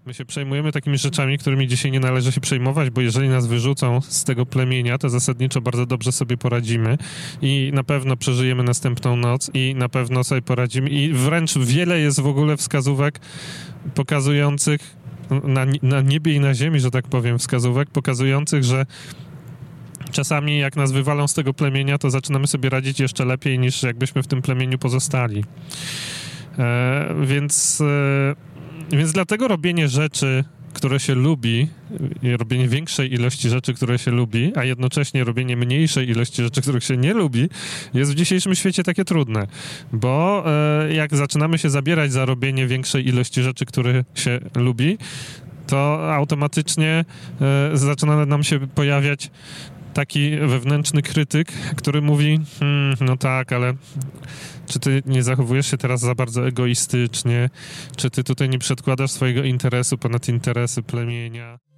My się przejmujemy takimi rzeczami, którymi dzisiaj nie należy się przejmować, bo jeżeli nas wyrzucą z tego plemienia, to zasadniczo bardzo dobrze sobie poradzimy i na pewno przeżyjemy następną noc i na pewno sobie poradzimy i wręcz wiele jest w ogóle wskazówek pokazujących na niebie i na ziemi, że tak powiem, wskazówek pokazujących, że czasami jak nas wywalą z tego plemienia, to zaczynamy sobie radzić jeszcze lepiej niż jakbyśmy w tym plemieniu pozostali. Więc dlatego robienie rzeczy, które się lubi, i robienie większej ilości rzeczy, które się lubi, a jednocześnie robienie mniejszej ilości rzeczy, których się nie lubi, jest w dzisiejszym świecie takie trudne. Bo jak zaczynamy się zabierać za robienie większej ilości rzeczy, które się lubi, to automatycznie zaczyna nam się pojawiać taki wewnętrzny krytyk, który mówi, no tak, ale czy ty nie zachowujesz się teraz za bardzo egoistycznie? Czy ty tutaj nie przedkładasz swojego interesu ponad interesy plemienia?